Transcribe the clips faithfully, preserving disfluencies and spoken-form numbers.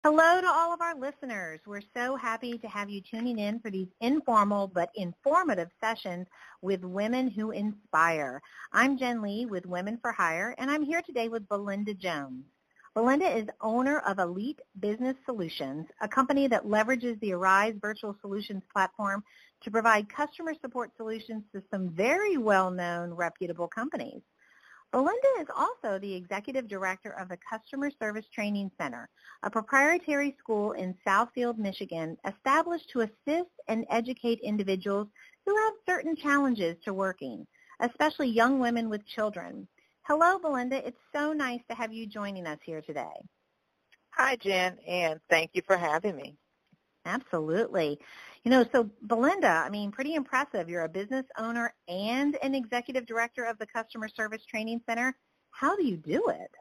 Hello to all of our listeners. We're so happy to have you tuning in for these informal but informative sessions with Women Who Inspire. I'm Jen Lee with Women for Hire, and I'm here today with Belinda Jones. Belinda is owner of Elite Business Solutions, a company that leverages the Arise Virtual Solutions platform to provide customer support solutions to some very well-known, reputable companies. Belinda is also the executive director of the Customer Service Training Center, a proprietary school in Southfield, Michigan, established to assist and educate individuals who have certain challenges to working, especially young women with children. Hello, Belinda. It's so nice to have you joining us here today. Hi, Jen, and thank you for having me. Absolutely. You know, so Belinda, I mean, pretty impressive. You're a business owner and an executive director of the Customer Service Training Center. How do you do it?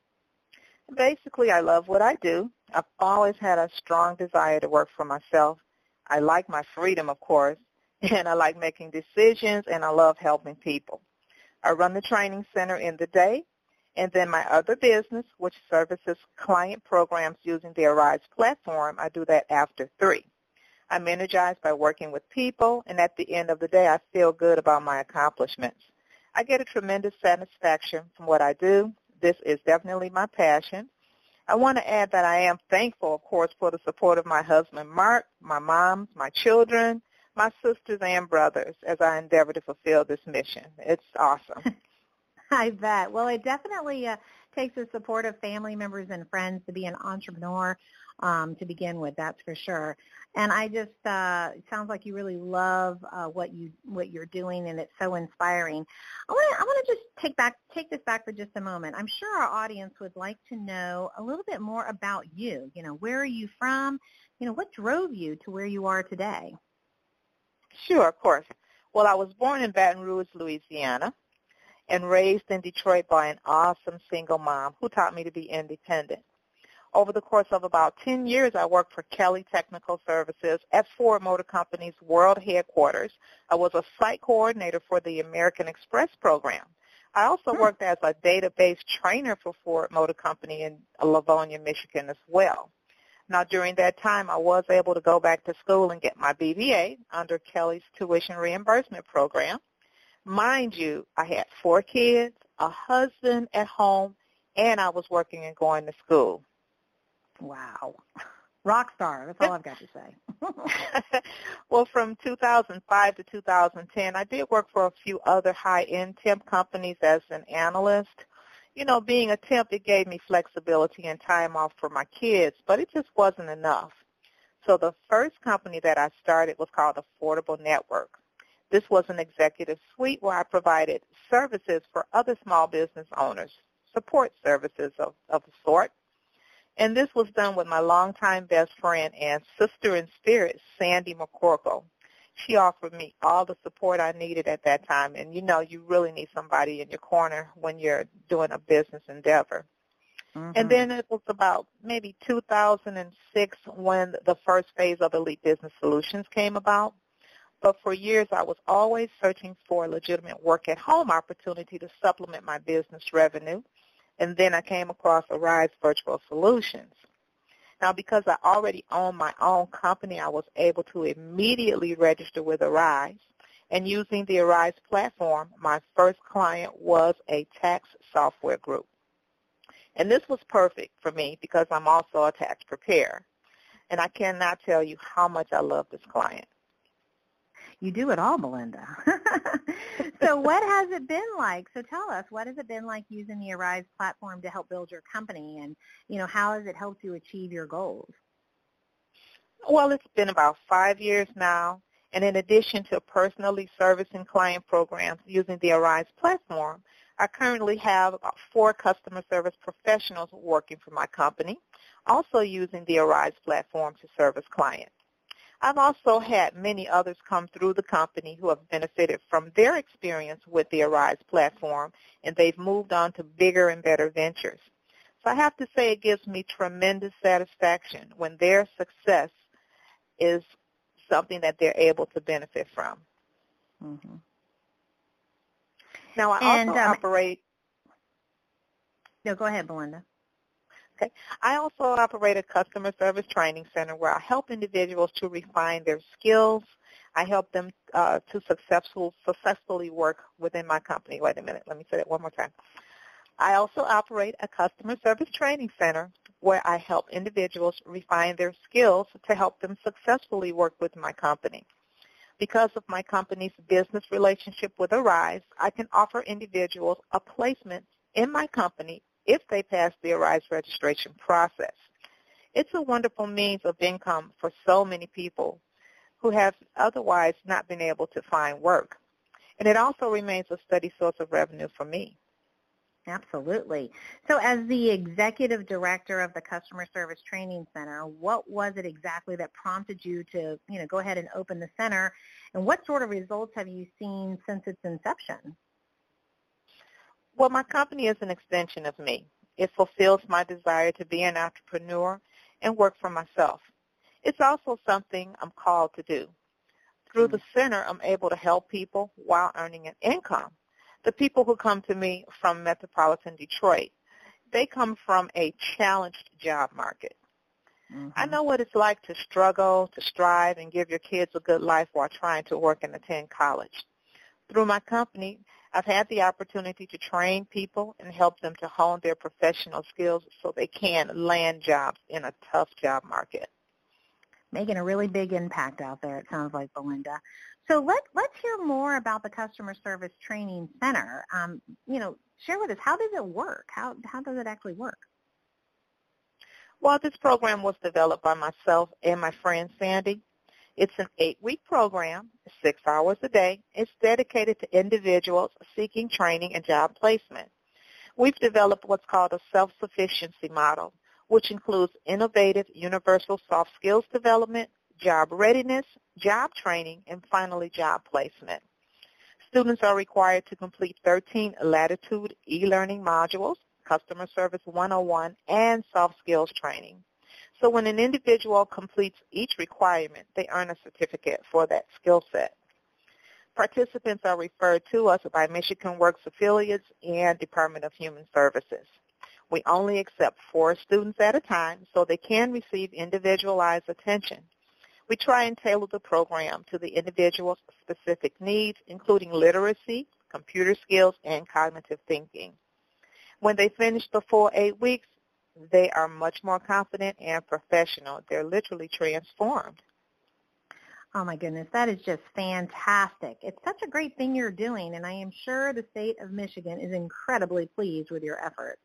Basically, I love what I do. I've always had a strong desire to work for myself. I like my freedom, of course, and I like making decisions, and I love helping people. I run the training center in the day, and then my other business, which services client programs using the Arise platform, I do that after three. I'm energized by working with people, and at the end of the day, I feel good about my accomplishments. I get a tremendous satisfaction from what I do. This is definitely my passion. I want to add that I am thankful, of course, for the support of my husband, Mark, my mom, my children, my sisters and brothers as I endeavor to fulfill this mission. It's awesome. I bet. Well, it definitely uh, takes the support of family members and friends to be an entrepreneur um, to begin with, that's for sure. And I just, uh, it sounds like you really love uh, what, you, what you're doing, and it's so inspiring. I want to I want to just take, back, take this back for just a moment. I'm sure our audience would like to know a little bit more about you. You know, where are you from? You know, what drove you to where you are today? Sure, of course. Well, I was born in Baton Rouge, Louisiana, and raised in Detroit by an awesome single mom who taught me to be independent. Over the course of about ten years, I worked for Kelly Technical Services at Ford Motor Company's world headquarters. I was a site coordinator for the American Express program. I also Hmm. worked as a database trainer for Ford Motor Company in Livonia, Michigan as well. Now, during that time, I was able to go back to school and get my B B A under Kelly's tuition reimbursement program. Mind you, I had four kids, a husband at home, and I was working and going to school. Wow. Rock star. That's all I've got to say. Well, from two thousand five to two thousand ten, I did work for a few other high-end temp companies as an analyst. You know, being a temp, it gave me flexibility and time off for my kids, but it just wasn't enough. So the first company that I started was called Affordable Network. This was an executive suite where I provided services for other small business owners, support services of, of the sort. And this was done with my longtime best friend and sister in spirit, Sandy McCorkle. She offered me all the support I needed at that time. And, you know, you really need somebody in your corner when you're doing a business endeavor. Mm-hmm. And then it was about maybe two thousand six when the first phase of Elite Business Solutions came about. But for years, I was always searching for a legitimate work-at-home opportunity to supplement my business revenue. And then I came across Arise Virtual Solutions. Now, because I already owned my own company, I was able to immediately register with Arise. And using the Arise platform, my first client was a tax software group. And this was perfect for me because I'm also a tax preparer. And I cannot tell you how much I love this client. You do it all, Belinda. So what has it been like? So tell us, what has it been like using the Arise platform to help build your company? And, you know, how has it helped you achieve your goals? Well, it's been about five years now. And in addition to personally servicing client programs using the Arise platform, I currently have about four customer service professionals working for my company, also using the Arise platform to service clients. I've also had many others come through the company who have benefited from their experience with the Arise platform, and they've moved on to bigger and better ventures. So I have to say it gives me tremendous satisfaction when their success is something that they're able to benefit from. Mm-hmm. Now, I and, also um, operate... No, go ahead, Belinda. Okay. I also operate a customer service training center where I help individuals to refine their skills. I help them uh, to successful, successfully work within my company. Wait a minute. Let me say that one more time. I also operate a customer service training center where I help individuals refine their skills to help them successfully work with my company. Because of my company's business relationship with Arise, I can offer individuals a placement in my company if they pass the Arise registration process. It's a wonderful means of income for so many people who have otherwise not been able to find work. And it also remains a steady source of revenue for me. Absolutely. So as the executive director of the Customer Service Training Center, what was it exactly that prompted you to, you know, go ahead and open the center? And what sort of results have you seen since its inception? Well, my company is an extension of me. It fulfills my desire to be an entrepreneur and work for myself. It's also something I'm called to do. Through the center, I'm able to help people while earning an income. The people who come to me from metropolitan Detroit, they come from a challenged job market. Mm-hmm. I know what it's like to struggle, to strive, and give your kids a good life while trying to work and attend college. Through my company, I've had the opportunity to train people and help them to hone their professional skills so they can land jobs in a tough job market. Making a really big impact out there, it sounds like, Belinda. So let, let's hear more about the Customer Service Training Center. Um, you know, share with us, how does it work? How, how does it actually work? Well, this program was developed by myself and my friend Sandy. It's an eight-week program, six hours a day. It's dedicated to individuals seeking training and job placement. We've developed what's called a self-sufficiency model, which includes innovative universal soft skills development, job readiness, job training, and finally job placement. Students are required to complete thirteen Latitude e-learning modules, Customer Service one oh one, and soft skills training. So when an individual completes each requirement, they earn a certificate for that skill set. Participants are referred to us by Michigan Works affiliates and Department of Human Services. We only accept four students at a time, so they can receive individualized attention. We try and tailor the program to the individual's specific needs, including literacy, computer skills, and cognitive thinking. When they finish the full eight weeks, they are much more confident and professional. They're literally transformed. Oh, my goodness, that is just fantastic. It's such a great thing you're doing, and I am sure the state of Michigan is incredibly pleased with your efforts.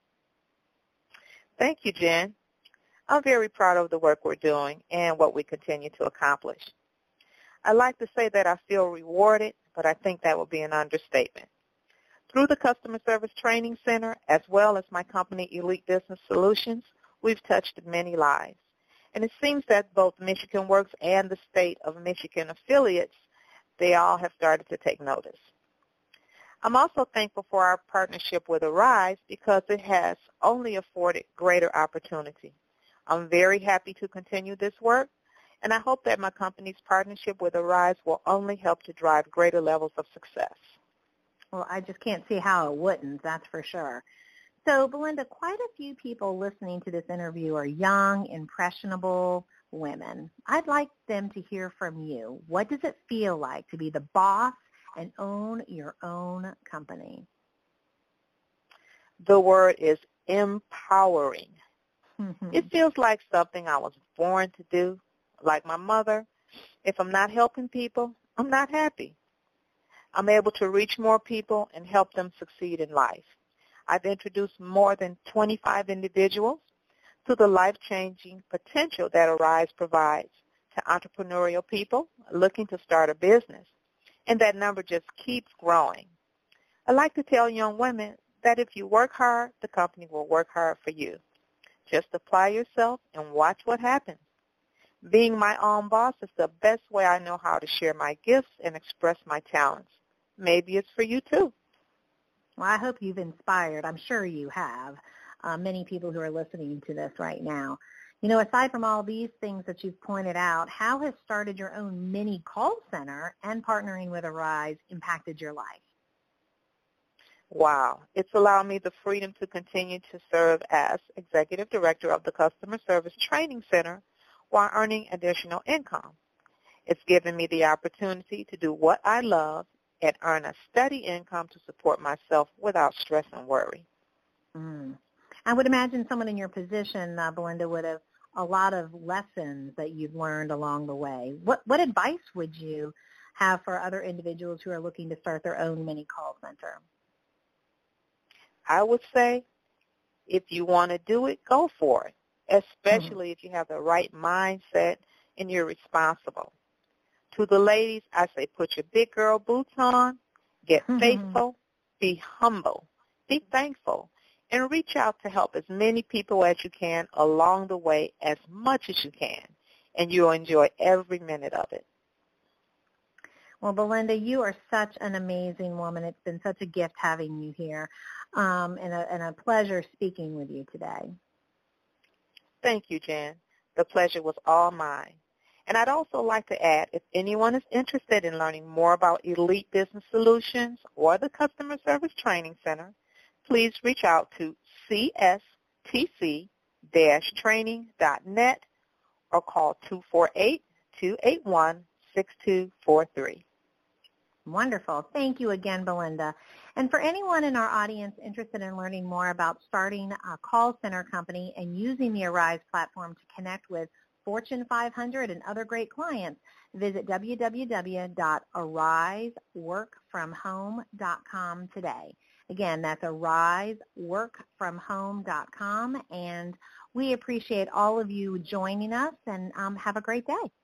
Thank you, Jen. I'm very proud of the work we're doing and what we continue to accomplish. I like to say that I feel rewarded, but I think that would be an understatement. Through the Customer Service Training Center, as well as my company, Elite Business Solutions, we've touched many lives. And it seems that both Michigan Works and the state of Michigan affiliates, they all have started to take notice. I'm also thankful for our partnership with Arise because it has only afforded greater opportunity. I'm very happy to continue this work, and I hope that my company's partnership with Arise will only help to drive greater levels of success. Well, I just can't see how it wouldn't, that's for sure. So, Belinda, quite a few people listening to this interview are young, impressionable women. I'd like them to hear from you. What does it feel like to be the boss and own your own company? The word is empowering. Mm-hmm. It feels like something I was born to do. Like my mother, if I'm not helping people, I'm not happy. I'm able to reach more people and help them succeed in life. I've introduced more than twenty-five individuals to the life-changing potential that Arise provides to entrepreneurial people looking to start a business. And that number just keeps growing. I like to tell young women that if you work hard, the company will work hard for you. Just apply yourself and watch what happens. Being my own boss is the best way I know how to share my gifts and express my talents. Maybe it's for you too. Well, I hope you've inspired. I'm sure you have uh, many people who are listening to this right now. You know, aside from all these things that you've pointed out, how has started your own mini call center and partnering with Arise impacted your life? Wow. It's allowed me the freedom to continue to serve as Executive Director of the Customer Service Training Center while earning additional income. It's given me the opportunity to do what I love and earn a steady income to support myself without stress and worry. Mm. I would imagine someone in your position, uh, Belinda, would have a lot of lessons that you've learned along the way. What what advice would you have for other individuals who are looking to start their own mini call center? I would say if you want to do it, go for it, especially mm-hmm. if you have the right mindset and you're responsible. To the ladies, I say put your big girl boots on, get mm-hmm. faithful, be humble, be thankful, and reach out to help as many people as you can along the way as much as you can, and you'll enjoy every minute of it. Well, Belinda, you are such an amazing woman. It's been such a gift having you here, um, and, a, and a pleasure speaking with you today. Thank you, Jen. The pleasure was all mine. And I'd also like to add, if anyone is interested in learning more about Elite Business Solutions or the Customer Service Training Center, please reach out to c s t c dash training dot net or call two four eight, two eight one, six two four three. Wonderful. Thank you again, Belinda. And for anyone in our audience interested in learning more about starting a call center company and using the Arise platform to connect with Fortune five hundred and other great clients, visit w w w dot arise work from home dot com today. Again, that's arise work from home dot com, and we appreciate all of you joining us, and um, have a great day.